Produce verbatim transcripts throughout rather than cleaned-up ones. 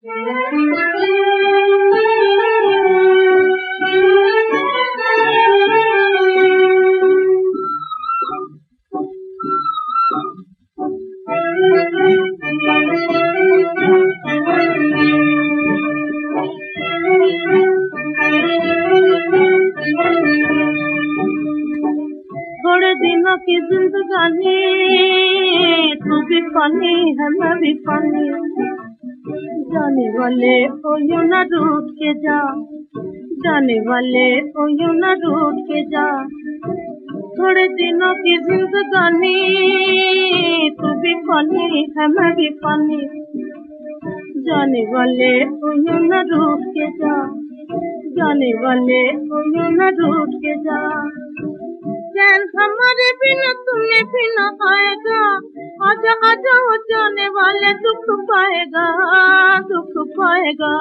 थोड़े दिनों की जिंदगानी, तू भी फनी है मैं भी फनी, जाने वाले ओ यूं न रूठ के जा, जाने वाले ओ यूं न रूठ के जा। थोड़े दिनों की जिंदगानी, तू भी फनी है मैं भी फनी, जाने वाले ओ यूं न रूठ के जा, जाने वाले ओ यूं न रूठ के जा। चैन हमारे बिना तुम्हें भी न आएगा, आजा आजा हो जाने वाले दुख पाएगा, दुख पाएगा।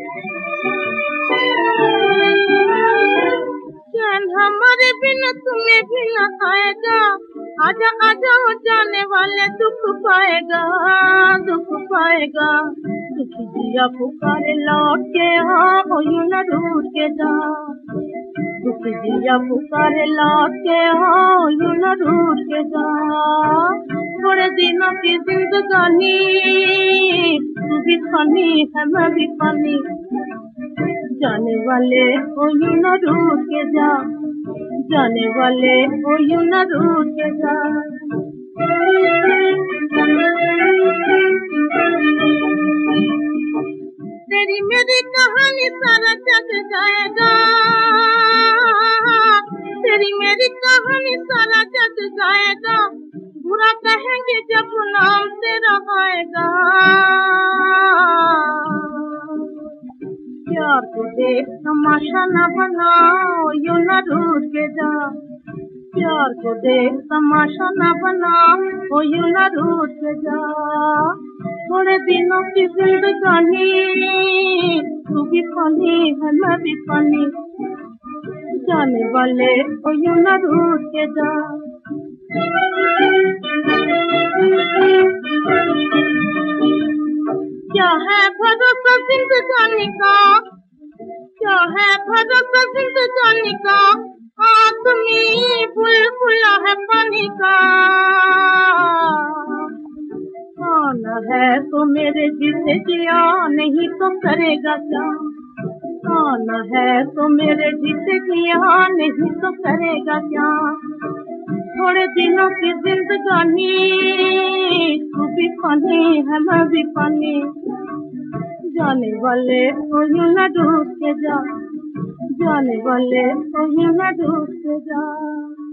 चैन हमारे बिना तुम्हें भी न आएगा, आजा आजा हो जाने वाले दुख पाएगा, दुख पाएगा। दुख जिया पुकारे लौट के हाँ ओ यूं न रूठ के जा, दुख जिया पुकारे लौट के हाँ यूं न रूठ के जा। थोड़े दिनों की जिंदगानी, तू भी फनी है मैं भी फनी, जाने वाले ओ यूं न रूठ के जा, जाने वाले ओ यूं न रूठ के जा। तेरी मेरी कहानी सारा जग जाएगा, तेरी मेरी कहानी सारा जग जाएगा, बुरा कहेंगे जब नाम तेरा आएगा। प्यार को देख तमाशा न बनाओ यूं न रूठ के जा, प्यार को देख तमाशा न बनाओ यूं न रूठ के जा। थोड़े दिनों की जिंदगानी, तू भी फनी है मैं भी फनी, जाने वाले ओ यूं न रूठ के जा। क्या है भरोसा जिंदगानी का, क्या है भरोसा जिंदगानी का, आदमी बुलबुला है पानी का। आना है तो मेरे जिसे जिया, नहीं तो करेगा क्या, आना है तो मेरे जिसे जिया, नहीं तो करेगा क्या। थोड़े दिनों की जिंदगानी, तू भी फनी है मैं भी फनी, जाने वाले ओ यूं न रूठ के जा, जाने वाले ओ यूं न रूठ के जा।